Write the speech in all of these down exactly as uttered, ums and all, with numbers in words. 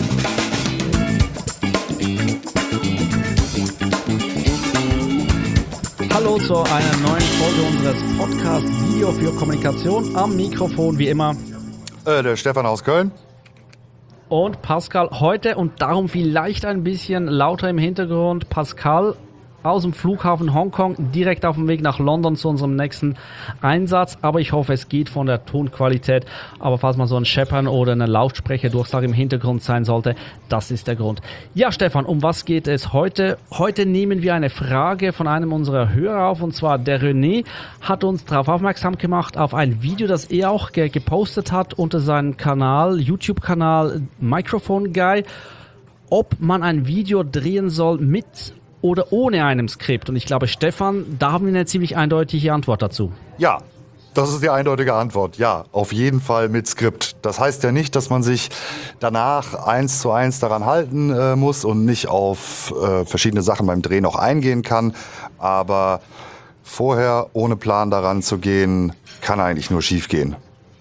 Hallo zu einer neuen Folge unseres Podcasts Video für Kommunikation. Am Mikrofon wie immer äh, der Stefan aus Köln. Und Pascal heute und darum vielleicht ein bisschen lauter im Hintergrund. Pascal aus dem Flughafen Hongkong direkt auf dem Weg nach London zu unserem nächsten Einsatz. Aber ich hoffe, es geht von der Tonqualität. Aber falls mal so ein Scheppern oder eine Lautsprecherdurchsage im Hintergrund sein sollte, das ist der Grund. Ja, Stefan, um was geht es heute? Heute nehmen wir eine Frage von einem unserer Hörer auf. Und zwar der René hat uns darauf aufmerksam gemacht, auf ein Video, das er auch ge- gepostet hat unter seinem Kanal, YouTube-Kanal Microphone Guy, ob man ein Video drehen soll mit oder ohne einem Skript. Und ich glaube, Stefan, da haben wir eine ziemlich eindeutige Antwort dazu. Ja, das ist die eindeutige Antwort. Ja, auf jeden Fall mit Skript. Das heißt ja nicht, dass man sich danach eins zu eins daran halten äh, muss und nicht auf äh, verschiedene Sachen beim Drehen auch eingehen kann. Aber vorher ohne Plan daran zu gehen, kann eigentlich nur schief gehen.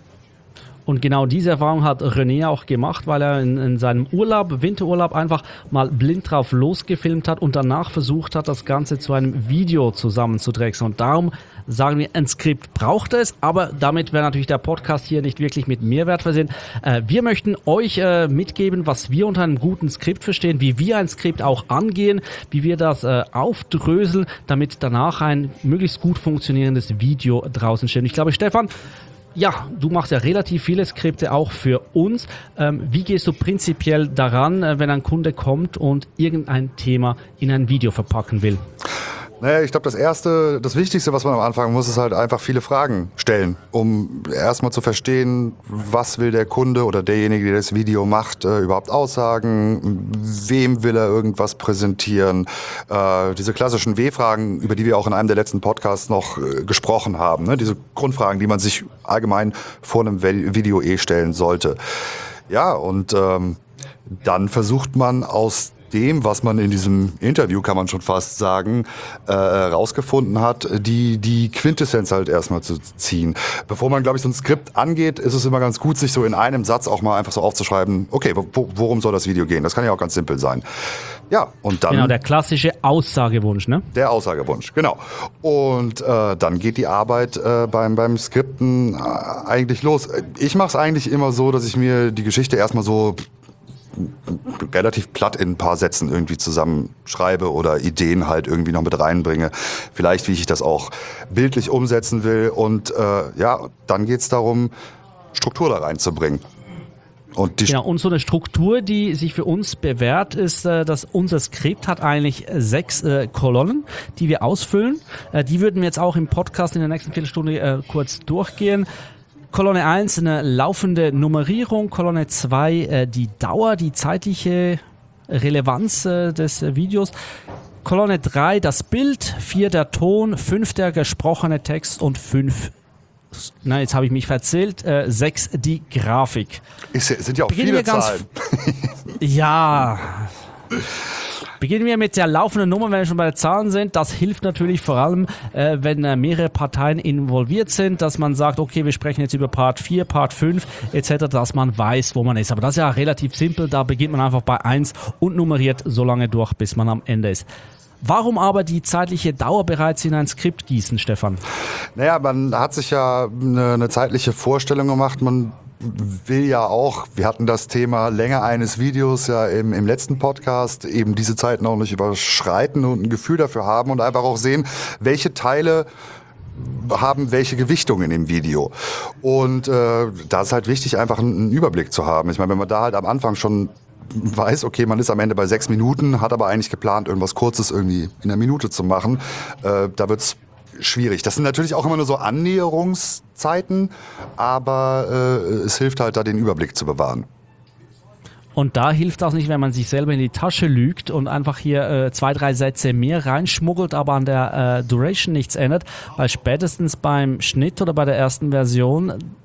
Und genau diese Erfahrung hat René auch gemacht, weil er in, in seinem Urlaub, Winterurlaub, einfach mal blind drauf losgefilmt hat und danach versucht hat, das Ganze zu einem Video zusammenzudrechseln. Und darum sagen wir, ein Skript braucht es, aber damit wäre natürlich der Podcast hier nicht wirklich mit Mehrwert versehen. Äh, wir möchten euch äh, mitgeben, was wir unter einem guten Skript verstehen, wie wir ein Skript auch angehen, wie wir das äh, aufdröseln, damit danach ein möglichst gut funktionierendes Video draußen steht. Und ich glaube, Stefan, ja, du machst ja relativ viele Skripte auch für uns. Ähm, wie gehst du prinzipiell daran, äh, wenn ein Kunde kommt und irgendein Thema in ein Video verpacken will? Naja, ich glaube, das Erste, das Wichtigste, was man am Anfang muss, ist halt einfach viele Fragen stellen, um erstmal zu verstehen, was will der Kunde oder derjenige, der das Video macht, äh, überhaupt aussagen, wem will er irgendwas präsentieren. Äh, diese klassischen W-Fragen, über die wir auch in einem der letzten Podcasts noch äh, gesprochen haben, ne? Diese Grundfragen, die man sich allgemein vor einem Video eh stellen sollte. Ja, und ähm, dann versucht man aus dem, was man in diesem Interview, kann man schon fast sagen, äh, rausgefunden hat, die die Quintessenz halt erstmal zu ziehen. Bevor man, glaube ich, so ein Skript angeht, ist es immer ganz gut, sich so in einem Satz auch mal einfach so aufzuschreiben, okay, wo, worum soll das Video gehen? Das kann ja auch ganz simpel sein. Ja, und dann... Genau, der klassische Aussagewunsch, ne? Der Aussagewunsch, genau. Und äh, dann geht die Arbeit äh, beim, beim Skripten äh, eigentlich los. Ich mache es eigentlich immer so, dass ich mir die Geschichte erstmal so relativ platt in ein paar Sätzen irgendwie zusammenschreibe oder Ideen halt irgendwie noch mit reinbringe. Vielleicht, wie ich das auch bildlich umsetzen will. Und äh, ja, dann geht's darum, Struktur da reinzubringen. Und die genau, und so eine Struktur, die sich für uns bewährt, ist, äh, dass unser Skript hat eigentlich sechs äh, Kolonnen, die wir ausfüllen. Äh, die würden wir jetzt auch im Podcast in der nächsten Viertelstunde äh, kurz durchgehen. Kolonne eins eine laufende Nummerierung, Kolonne zwei äh, die Dauer, die zeitliche Relevanz äh, des äh, Videos, Kolonne drei das Bild, vier der Ton, fünf der gesprochene Text und fünf, nein, jetzt habe ich mich verzählt, äh, sechs die Grafik. Ist, sind ja auch Beginnen viele wir ganz, Zahlen. Ja... Beginnen wir mit der laufenden Nummer, wenn wir schon bei den Zahlen sind. Das hilft natürlich vor allem, äh, wenn äh, mehrere Parteien involviert sind, dass man sagt, okay, wir sprechen jetzt über Part vier, Part fünf et cetera, dass man weiß, wo man ist. Aber das ist ja relativ simpel, da beginnt man einfach bei eins und nummeriert so lange durch, bis man am Ende ist. Warum aber die zeitliche Dauer bereits in ein Skript gießen, Stefan? Naja, man hat sich ja eine, eine zeitliche Vorstellung gemacht, man will ja auch, wir hatten das Thema Länge eines Videos ja im, im letzten Podcast, eben diese Zeiten auch nicht überschreiten und ein Gefühl dafür haben und einfach auch sehen, welche Teile haben welche Gewichtung in dem Video. Und äh, da ist halt wichtig, einfach einen, einen Überblick zu haben. Ich meine, wenn man da halt am Anfang schon weiß, okay, man ist am Ende bei sechs Minuten, hat aber eigentlich geplant, irgendwas Kurzes irgendwie in einer Minute zu machen, äh, da wird's schwierig. Das sind natürlich auch immer nur so Annäherungszeiten, aber äh, es hilft halt da, den Überblick zu bewahren. Und da hilft auch nicht, wenn man sich selber in die Tasche lügt und einfach hier äh, zwei, drei Sätze mehr reinschmuggelt, aber an der äh, Duration nichts ändert, weil spätestens beim Schnitt oder bei der ersten Version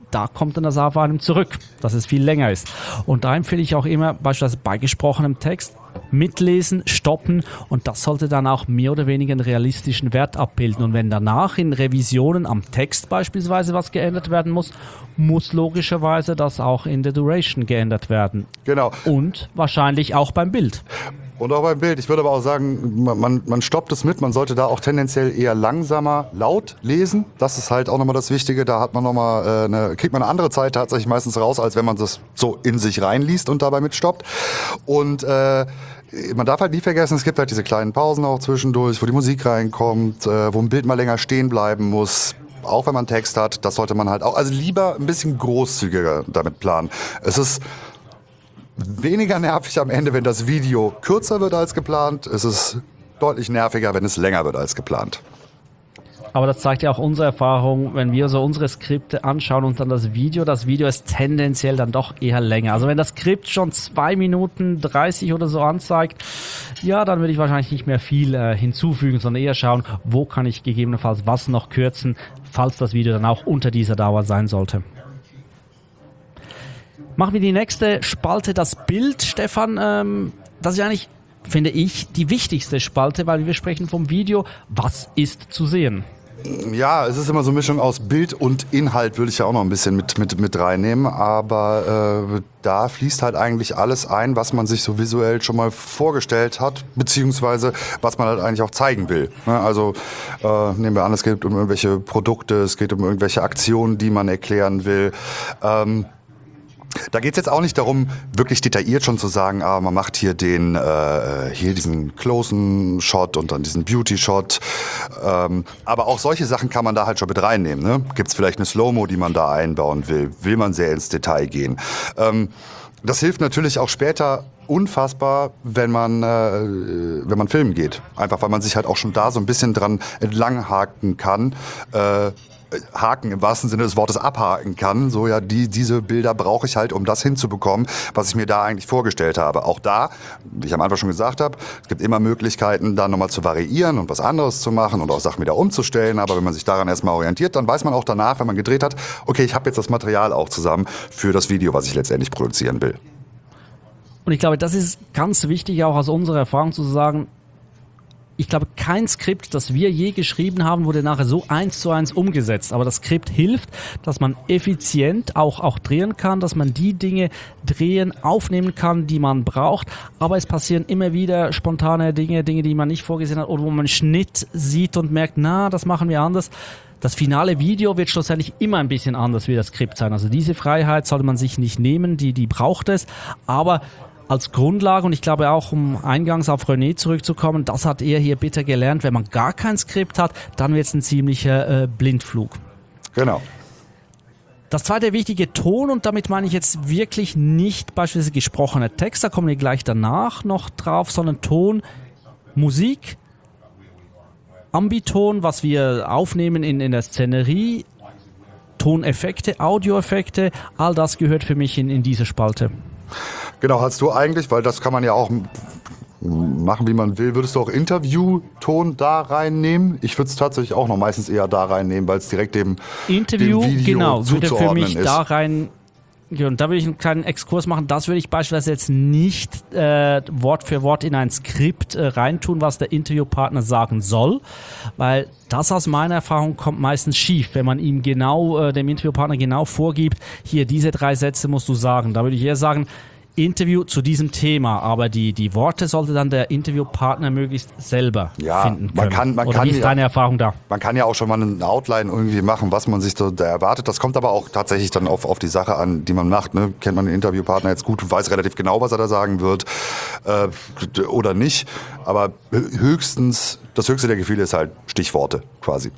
da kommt dann das auf einem zurück, dass es viel länger ist. Und da empfehle ich auch immer, beispielsweise bei gesprochenem Text, mitlesen, stoppen und das sollte dann auch mehr oder weniger einen realistischen Wert abbilden. Und wenn danach in Revisionen am Text beispielsweise was geändert werden muss, muss logischerweise das auch in der Duration geändert werden. Genau. Und wahrscheinlich auch beim Bild. Und auch beim Bild. Ich würde aber auch sagen, man, man stoppt es mit. Man sollte da auch tendenziell eher langsamer laut lesen. Das ist halt auch nochmal das Wichtige. Da hat man noch mal, äh, eine, kriegt man eine andere Zeit tatsächlich meistens raus, als wenn man das so in sich reinliest und dabei mitstoppt. Und äh, man darf halt nie vergessen, es gibt halt diese kleinen Pausen auch zwischendurch, wo die Musik reinkommt, äh, wo ein Bild mal länger stehen bleiben muss. Auch wenn man Text hat, das sollte man halt auch, also lieber ein bisschen großzügiger damit planen. Es ist weniger nervig am Ende, wenn das Video kürzer wird als geplant. Es ist deutlich nerviger, wenn es länger wird als geplant. Aber das zeigt ja auch unsere Erfahrung, wenn wir so unsere Skripte anschauen und dann das Video. Das Video ist tendenziell dann doch eher länger. Also wenn das Skript schon zwei Minuten dreißig oder so anzeigt, ja, dann würde ich wahrscheinlich nicht mehr viel äh, hinzufügen, sondern eher schauen, wo kann ich gegebenenfalls was noch kürzen, falls das Video dann auch unter dieser Dauer sein sollte. Machen wir die nächste Spalte, das Bild. Stefan, ähm, das ist ja eigentlich, finde ich, die wichtigste Spalte, weil wir sprechen vom Video. Was ist zu sehen? Ja, es ist immer so eine Mischung aus Bild und Inhalt, würde ich ja auch noch ein bisschen mit, mit, mit reinnehmen. Aber äh, da fließt halt eigentlich alles ein, was man sich so visuell schon mal vorgestellt hat, beziehungsweise was man halt eigentlich auch zeigen will. Also äh, nehmen wir an, es geht um irgendwelche Produkte, es geht um irgendwelche Aktionen, die man erklären will. Ähm, Da geht es jetzt auch nicht darum, wirklich detailliert schon zu sagen, ah, man macht hier den äh, hier diesen Closen-Shot und dann diesen Beauty-Shot. Ähm, aber auch solche Sachen kann man da halt schon mit reinnehmen. Ne? Gibt es vielleicht eine Slow-Mo, die man da einbauen will? Will man sehr ins Detail gehen? Ähm, das hilft natürlich auch später unfassbar, wenn man äh, wenn man filmen geht. Einfach, weil man sich halt auch schon da so ein bisschen dran entlanghaken kann. Äh, Haken im wahrsten Sinne des Wortes abhaken kann. So, ja, die, diese Bilder brauche ich halt, um das hinzubekommen, was ich mir da eigentlich vorgestellt habe. Auch da, wie ich am Anfang schon gesagt habe, es gibt immer Möglichkeiten, da nochmal zu variieren und was anderes zu machen und auch Sachen wieder umzustellen. Aber wenn man sich daran erstmal orientiert, dann weiß man auch danach, wenn man gedreht hat, okay, ich habe jetzt das Material auch zusammen für das Video, was ich letztendlich produzieren will. Und ich glaube, das ist ganz wichtig, auch aus unserer Erfahrung zu sagen, ich glaube, kein Skript, das wir je geschrieben haben, wurde nachher so eins zu eins umgesetzt. Aber das Skript hilft, dass man effizient auch, auch drehen kann, dass man die Dinge drehen, aufnehmen kann, die man braucht. Aber es passieren immer wieder spontane Dinge, Dinge, die man nicht vorgesehen hat oder wo man einen Schnitt sieht und merkt, na, das machen wir anders. Das finale Video wird schlussendlich immer ein bisschen anders wie das Skript sein. Also diese Freiheit sollte man sich nicht nehmen, die, die braucht es. Aber als Grundlage, und ich glaube auch, um eingangs auf René zurückzukommen, das hat er hier bitter gelernt, wenn man gar kein Skript hat, dann wird es ein ziemlicher äh, Blindflug. Genau. Das zweite wichtige, Ton, und damit meine ich jetzt wirklich nicht beispielsweise gesprochener Text, da kommen wir gleich danach noch drauf, sondern Ton, Musik, Ambiton, was wir aufnehmen in, in der Szenerie, Toneffekte, Audioeffekte, all das gehört für mich in, in diese Spalte. Genau, hast du eigentlich, weil das kann man ja auch machen, wie man will, würdest du auch Interviewton da reinnehmen? Ich würde es tatsächlich auch noch meistens eher da reinnehmen, weil es direkt dem, Interview, dem Video genau, würde für mich ist. da rein. Ja, und da würde ich einen kleinen Exkurs machen. Das würde ich beispielsweise jetzt nicht äh, Wort für Wort in ein Skript äh, reintun, was der Interviewpartner sagen soll, weil das aus meiner Erfahrung kommt meistens schief, wenn man ihm genau, äh, dem Interviewpartner genau vorgibt, hier diese drei Sätze musst du sagen. Da würde ich eher sagen, Interview zu diesem Thema, aber die, die Worte sollte dann der Interviewpartner möglichst selber ja, finden können. Man kann, man Oder kann wie ist ja, deine Erfahrung da? Man kann ja auch schon mal eine Outline irgendwie machen, was man sich so da erwartet. Das kommt aber auch tatsächlich dann auf, auf die Sache an, die man macht. Ne? Kennt man den Interviewpartner jetzt gut, weiß relativ genau, was er da sagen wird äh, oder nicht. Aber höchstens, das höchste der Gefühle ist halt Stichworte quasi.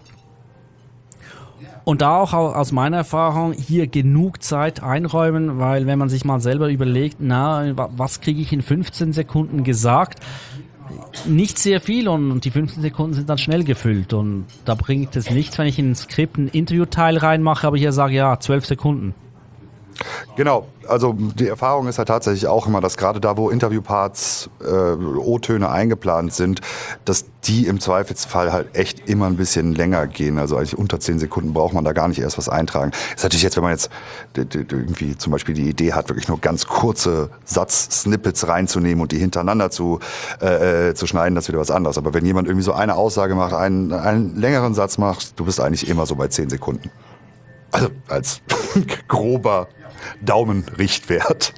Und da auch aus meiner Erfahrung hier genug Zeit einräumen, weil wenn man sich mal selber überlegt, na, was kriege ich in fünfzehn Sekunden gesagt? Nicht sehr viel und die fünfzehn Sekunden sind dann schnell gefüllt und da bringt es nichts, wenn ich in ein Skript einen Interviewteil reinmache, aber hier sage, ja, zwölf Sekunden. Genau, also die Erfahrung ist halt tatsächlich auch immer, dass gerade da, wo Interviewparts, äh, O-Töne eingeplant sind, dass die im Zweifelsfall halt echt immer ein bisschen länger gehen. Also eigentlich unter zehn Sekunden braucht man da gar nicht erst was eintragen. Ist natürlich jetzt, wenn man jetzt d- d- irgendwie zum Beispiel die Idee hat, wirklich nur ganz kurze Satz-Snippets reinzunehmen und die hintereinander zu, äh, zu schneiden, das ist wieder was anderes. Aber wenn jemand irgendwie so eine Aussage macht, einen, einen längeren Satz macht, du bist eigentlich immer so bei zehn Sekunden. Also als grober Daumenrichtwert.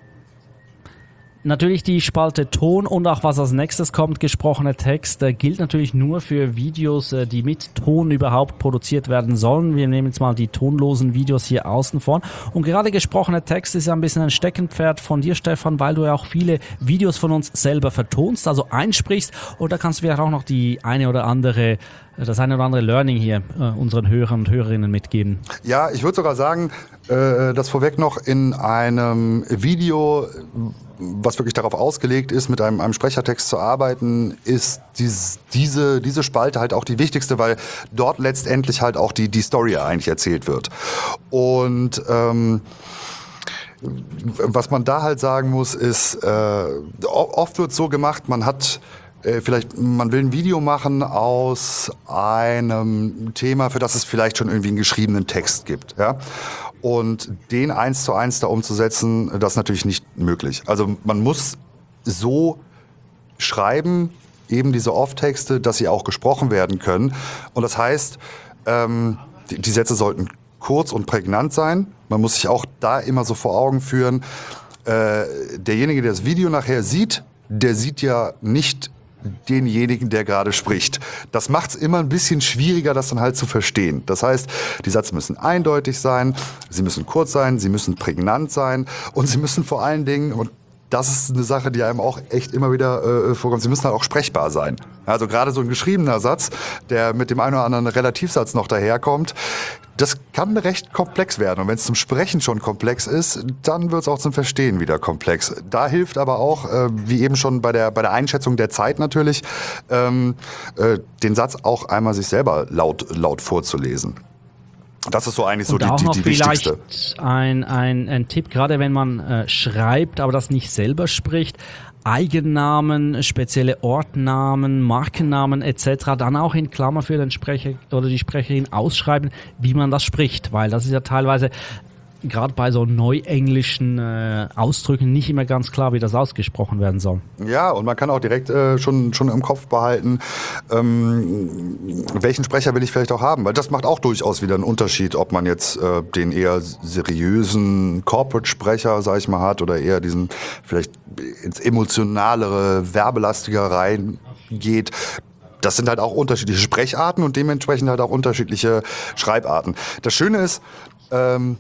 Natürlich die Spalte Ton und auch was als nächstes kommt, gesprochener Text, äh, gilt natürlich nur für Videos, äh, die mit Ton überhaupt produziert werden sollen. Wir nehmen jetzt mal die tonlosen Videos hier außen vor. Und gerade gesprochener Text ist ja ein bisschen ein Steckenpferd von dir, Stefan, weil du ja auch viele Videos von uns selber vertonst, also einsprichst. Und da kannst du vielleicht auch noch die eine oder andere das eine oder andere Learning hier äh, unseren Hörern und Hörerinnen mitgeben. Ja, ich würde sogar sagen, äh, das vorweg noch in einem Video, was wirklich darauf ausgelegt ist, mit einem, einem Sprechertext zu arbeiten, ist dies, diese, diese Spalte halt auch die wichtigste, weil dort letztendlich halt auch die, die Story eigentlich erzählt wird. Und ähm, was man da halt sagen muss, ist, äh, oft wird es so gemacht, man hat Vielleicht, man will ein Video machen aus einem Thema, für das es vielleicht schon irgendwie einen geschriebenen Text gibt, ja. Und den eins zu eins da umzusetzen, das ist natürlich nicht möglich. Also man muss so schreiben, eben diese Off-Texte, dass sie auch gesprochen werden können. Und das heißt, ähm, die, die Sätze sollten kurz und prägnant sein. Man muss sich auch da immer so vor Augen führen, äh, derjenige, der das Video nachher sieht, der sieht ja nicht denjenigen, der gerade spricht. Das macht es immer ein bisschen schwieriger, das dann halt zu verstehen. Das heißt, die Sätze müssen eindeutig sein, sie müssen kurz sein, sie müssen prägnant sein und sie müssen vor allen Dingen, und das ist eine Sache, die einem auch echt immer wieder äh, vorkommt, sie müssen halt auch sprechbar sein. Also gerade so ein geschriebener Satz, der mit dem einen oder anderen Relativsatz noch daherkommt, das kann recht komplex werden. Und wenn es zum Sprechen schon komplex ist, dann wird es auch zum Verstehen wieder komplex. Da hilft aber auch, äh, wie eben schon bei der, bei der Einschätzung der Zeit natürlich, ähm, äh, den Satz auch einmal sich selber laut, laut vorzulesen. Das ist so eigentlich so und die, auch die, noch die vielleicht wichtigste. Ein, ein, ein Tipp, gerade wenn man äh, schreibt, aber das nicht selber spricht, Eigennamen, spezielle Ortnamen, Markennamen et cetera dann auch in Klammer für den Sprecher oder die Sprecherin ausschreiben, wie man das spricht, weil das ist ja teilweise gerade bei so neuenglischen äh, Ausdrücken nicht immer ganz klar, wie das ausgesprochen werden soll. Ja, und man kann auch direkt äh, schon, schon im Kopf behalten, ähm, welchen Sprecher will ich vielleicht auch haben, weil das macht auch durchaus wieder einen Unterschied, ob man jetzt äh, den eher seriösen Corporate-Sprecher, sag ich mal, hat oder eher diesen vielleicht ins emotionalere, werbelastiger reingeht. Das sind halt auch unterschiedliche Sprecharten und dementsprechend halt auch unterschiedliche Schreibarten. Das Schöne ist, ähm,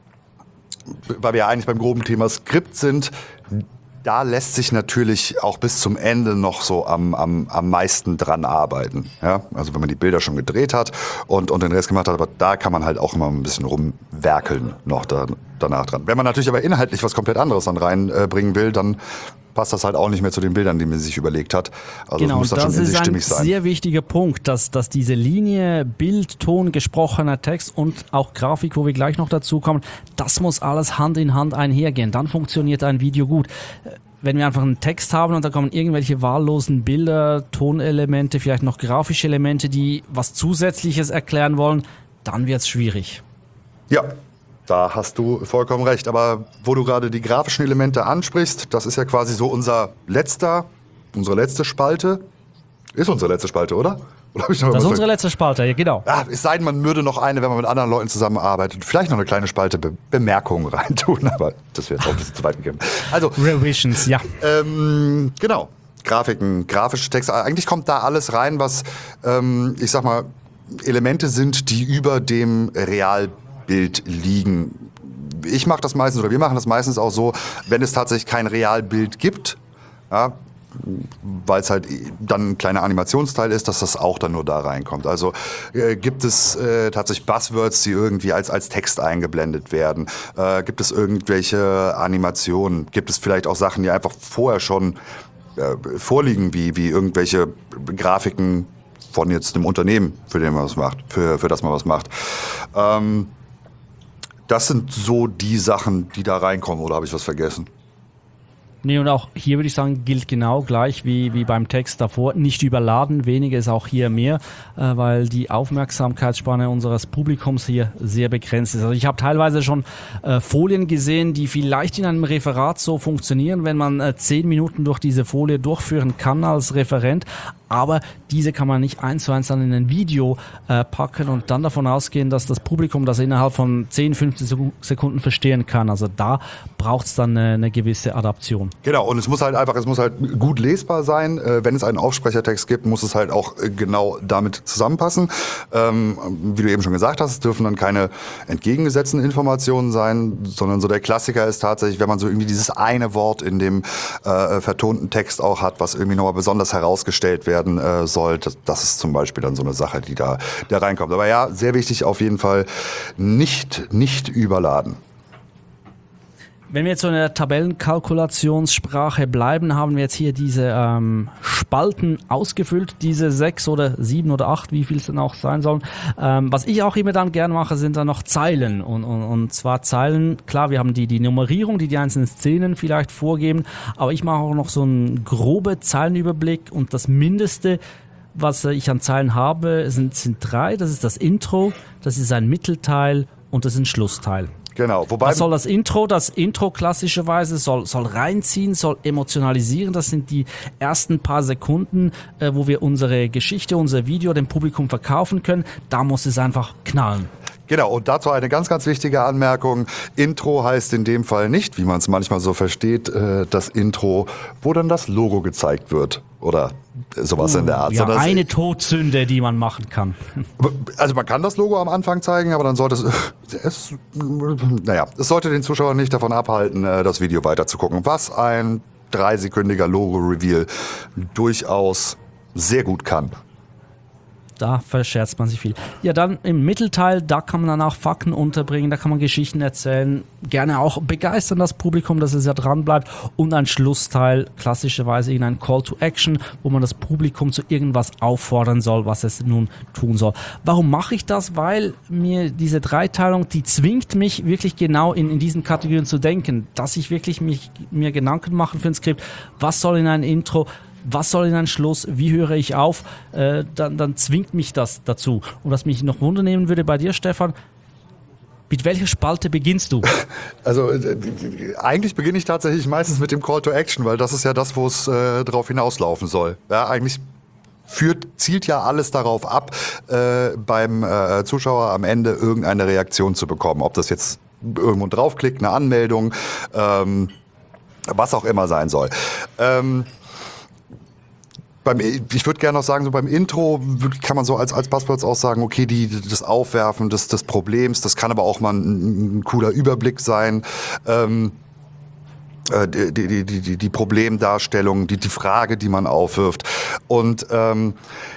weil wir ja eigentlich beim groben Thema Skript sind, da lässt sich natürlich auch bis zum Ende noch so am, am, am meisten dran arbeiten. Ja? Also wenn man die Bilder schon gedreht hat und, und den Rest gemacht hat, aber da kann man halt auch immer ein bisschen rumwerkeln noch da, danach dran. Wenn man natürlich aber inhaltlich was komplett anderes dann reinbringen äh, will, dann passt das halt auch nicht mehr zu den Bildern, die man sich überlegt hat. Also genau, muss das, das schon in sich stimmig sein. Das ist ein sehr wichtiger Punkt, dass, dass diese Linie, Bild, Ton, gesprochener Text und auch Grafik, wo wir gleich noch dazu kommen, das muss alles Hand in Hand einhergehen. Dann funktioniert ein Video gut. Wenn wir einfach einen Text haben und da kommen irgendwelche wahllosen Bilder, Tonelemente, vielleicht noch grafische Elemente, die was Zusätzliches erklären wollen, dann wird es schwierig. Ja. Da hast du vollkommen recht. Aber wo du gerade die grafischen Elemente ansprichst, das ist ja quasi so unser letzter, unsere letzte Spalte. Ist unsere letzte Spalte, oder? oder hab ich noch das ist was unsere letzte Spalte, ja, genau. Ja, es sei denn, man würde noch eine, wenn man mit anderen Leuten zusammenarbeitet, vielleicht noch eine kleine Spalte Be- Bemerkungen reintun, aber das wäre jetzt auch ein bisschen zu weit gegeben. Also, Revisions, ja. Ähm, genau. Grafiken, grafische Texte. Eigentlich kommt da alles rein, was, ähm, ich sag mal, Elemente sind, die über dem Real Bild liegen. Ich mache das meistens, oder wir machen das meistens auch so, wenn es tatsächlich kein Realbild gibt, ja, weil es halt dann ein kleiner Animationsteil ist, dass das auch dann nur da reinkommt. Also äh, gibt es äh, tatsächlich Buzzwords, die irgendwie als, als Text eingeblendet werden? Äh, gibt es irgendwelche Animationen? Gibt es vielleicht auch Sachen, die einfach vorher schon äh, vorliegen, wie, wie irgendwelche Grafiken von jetzt dem Unternehmen, für den man was macht, für, für das man was macht? Ähm, Das sind so die Sachen, die da reinkommen, oder habe ich was vergessen? Nee, und auch hier würde ich sagen, gilt genau gleich wie, wie beim Text davor. Nicht überladen, weniger ist auch hier mehr, äh, weil die Aufmerksamkeitsspanne unseres Publikums hier sehr begrenzt ist. Also ich habe teilweise schon äh, Folien gesehen, die vielleicht in einem Referat so funktionieren, wenn man äh, zehn Minuten durch diese Folie durchführen kann als Referent, aber diese kann man nicht eins zu eins dann in ein Video äh, packen und dann davon ausgehen, dass das Publikum das innerhalb von zehn, fünfzehn Sekunden verstehen kann. Also da braucht es dann eine, eine gewisse Adaption. Genau, und es muss halt einfach, es muss halt gut lesbar sein. Äh, wenn es einen Aufsprechertext gibt, muss es halt auch äh, genau damit zusammenpassen. Ähm, wie du eben schon gesagt hast, es dürfen dann keine entgegengesetzten Informationen sein, sondern so der Klassiker ist tatsächlich, wenn man so irgendwie dieses eine Wort in dem äh, vertonten Text auch hat, was irgendwie nochmal besonders herausgestellt werden äh, soll. Das, das ist zum Beispiel dann so eine Sache, die da, da reinkommt. Aber ja, sehr wichtig auf jeden Fall, nicht, nicht überladen. Wenn wir jetzt so in der Tabellenkalkulationssprache bleiben, haben wir jetzt hier diese ähm, Spalten ausgefüllt, diese sechs oder sieben oder acht, wie viel es dann auch sein sollen. Ähm, was ich auch immer dann gerne mache, sind dann noch Zeilen. Und, und, und zwar Zeilen, klar, wir haben die, die Nummerierung, die die einzelnen Szenen vielleicht vorgeben, aber ich mache auch noch so einen groben Zeilenüberblick und das Mindeste, was ich an Zeilen habe, sind, sind drei. Das ist das Intro, das ist ein Mittelteil und das ist ein Schlussteil. Genau, wobei Was soll das Intro? Das Intro klassischerweise soll, soll reinziehen, soll emotionalisieren. Das sind die ersten paar Sekunden, äh, wo wir unsere Geschichte, unser Video dem Publikum verkaufen können. Da muss es einfach knallen. Genau, und dazu eine ganz, ganz wichtige Anmerkung. Intro heißt in dem Fall nicht, wie man es manchmal so versteht, äh, das Intro, wo dann das Logo gezeigt wird oder sowas uh, in der Art. Ja, Sondern eine es, Todsünde, die man machen kann. Also man kann das Logo am Anfang zeigen, aber dann sollte es, es, naja, es sollte den Zuschauer nicht davon abhalten, das Video weiter zu gucken, was ein dreisekündiger Logo-Reveal durchaus sehr gut kann. Da verscherzt man sich viel. Ja, dann im Mittelteil, da kann man dann auch Fakten unterbringen, da kann man Geschichten erzählen, gerne auch begeistern das Publikum, dass es ja dran bleibt. Und ein Schlussteil, klassischerweise in ein Call to Action, wo man das Publikum zu irgendwas auffordern soll, was es nun tun soll. Warum mache ich das? Weil mir diese Dreiteilung, die zwingt mich wirklich genau in, in diesen Kategorien zu denken, dass ich wirklich mich, mir Gedanken mache für ein Skript, was soll in ein Intro, was soll in ein Schluss, wie höre ich auf, äh, dann, dann zwingt mich das dazu. Und was mich noch wundernehmen würde bei dir, Stefan, mit welcher Spalte beginnst du? Also äh, eigentlich beginne ich tatsächlich meistens mit dem Call to Action, weil das ist ja das, wo es äh, drauf hinauslaufen soll. Ja, eigentlich führt, zielt ja alles darauf ab, äh, beim äh, Zuschauer am Ende irgendeine Reaktion zu bekommen. Ob das jetzt irgendwo draufklickt, eine Anmeldung, ähm, was auch immer sein soll. Ähm, Beim, ich würde gerne noch sagen, so beim Intro kann man so als, als Buzzwords auch sagen, okay, die, das Aufwerfen des, des Problems, das kann aber auch mal ein, ein cooler Überblick sein. Ähm, äh, die, die, die, die, die Problemdarstellung, die, die Frage, die man aufwirft. Und ähm,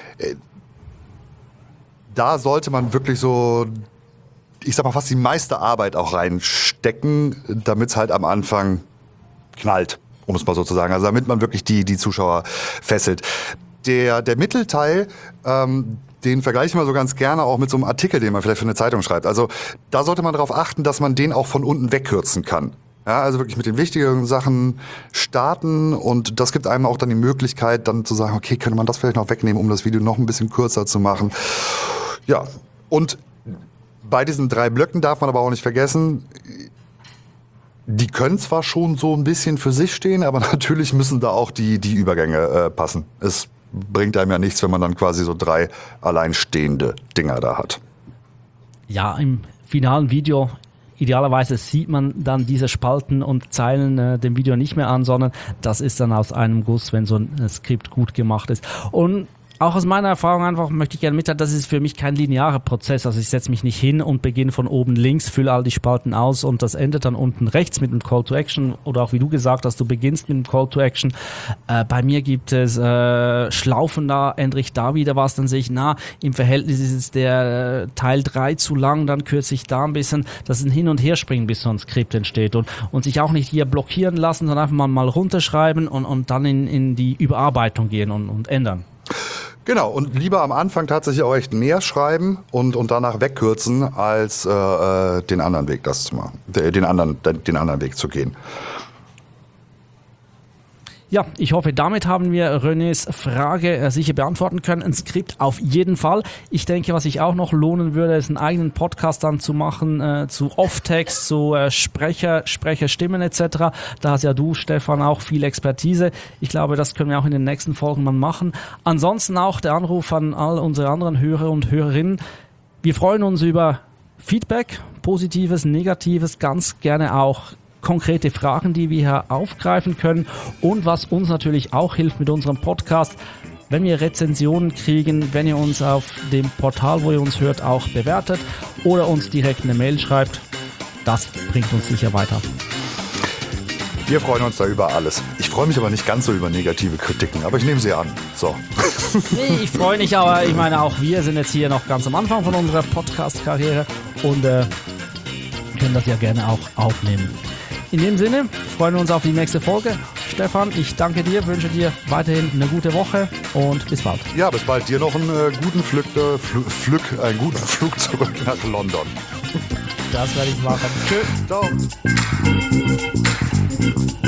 da sollte man wirklich so, ich sag mal, fast die meiste Arbeit auch reinstecken, damit es halt am Anfang knallt. Um es mal so zu sagen, also damit man wirklich die, die Zuschauer fesselt. Der, der Mittelteil, ähm, den vergleiche ich mal so ganz gerne auch mit so einem Artikel, den man vielleicht für eine Zeitung schreibt. Also da sollte man darauf achten, dass man den auch von unten wegkürzen kann. Ja, also wirklich mit den wichtigen Sachen starten und das gibt einem auch dann die Möglichkeit, dann zu sagen, okay, könnte man das vielleicht noch wegnehmen, um das Video noch ein bisschen kürzer zu machen. Ja, und bei diesen drei Blöcken darf man aber auch nicht vergessen, die können zwar schon so ein bisschen für sich stehen, aber natürlich müssen da auch die, die Übergänge äh, passen. Es bringt einem ja nichts, wenn man dann quasi so drei alleinstehende Dinger da hat. Ja, im finalen Video idealerweise sieht man dann diese Spalten und Zeilen äh, dem Video nicht mehr an, sondern das ist dann aus einem Guss, wenn so ein Skript gut gemacht ist. Und auch aus meiner Erfahrung einfach möchte ich gerne mitteilen, das ist für mich kein linearer Prozess. Also ich setze mich nicht hin und beginne von oben links, fülle all die Spalten aus und das endet dann unten rechts mit einem Call to Action oder auch wie du gesagt hast, du beginnst mit einem Call to Action. Äh, bei mir gibt es äh, Schlaufen, da ändere ich da wieder was, dann sehe ich, na, im Verhältnis ist jetzt der äh, Teil drei zu lang, dann kürze ich da ein bisschen. Das ist ein Hin- und Herspringen, bis so ein Skript entsteht und, und sich auch nicht hier blockieren lassen, sondern einfach mal, mal runterschreiben und, und dann in, in die Überarbeitung gehen und, und ändern. Genau, und lieber am Anfang tatsächlich auch echt mehr schreiben und, und danach wegkürzen, als äh, den anderen Weg das zu machen, den anderen, den anderen Weg zu gehen. Ja, ich hoffe, damit haben wir Renés Frage äh, sicher beantworten können. Ein Skript auf jeden Fall. Ich denke, was sich auch noch lohnen würde, ist einen eigenen Podcast dann zu machen, äh, zu Off-Text, zu äh, Sprecher, Sprecherstimmen et cetera. Da hast ja du, Stefan, auch viel Expertise. Ich glaube, das können wir auch in den nächsten Folgen mal machen. Ansonsten auch der Anruf an all unsere anderen Hörer und Hörerinnen. Wir freuen uns über Feedback, Positives, Negatives, ganz gerne auch konkrete Fragen, die wir hier aufgreifen können, und was uns natürlich auch hilft mit unserem Podcast, wenn wir Rezensionen kriegen, wenn ihr uns auf dem Portal, wo ihr uns hört, auch bewertet oder uns direkt eine Mail schreibt. Das bringt uns sicher weiter. Wir freuen uns da über alles. Ich freue mich aber nicht ganz so über negative Kritiken, aber ich nehme sie an. So. Nee, ich freue mich, aber ich meine, auch wir sind jetzt hier noch ganz am Anfang von unserer Podcast-Karriere und äh, können das ja gerne auch aufnehmen. In dem Sinne freuen wir uns auf die nächste Folge. Stefan, ich danke dir, wünsche dir weiterhin eine gute Woche und bis bald. Ja, bis bald. Dir noch einen äh, guten Flück, äh, Flü- Flück, einen guten Flug zurück nach London. Das werde ich machen. Tschüss. Ciao.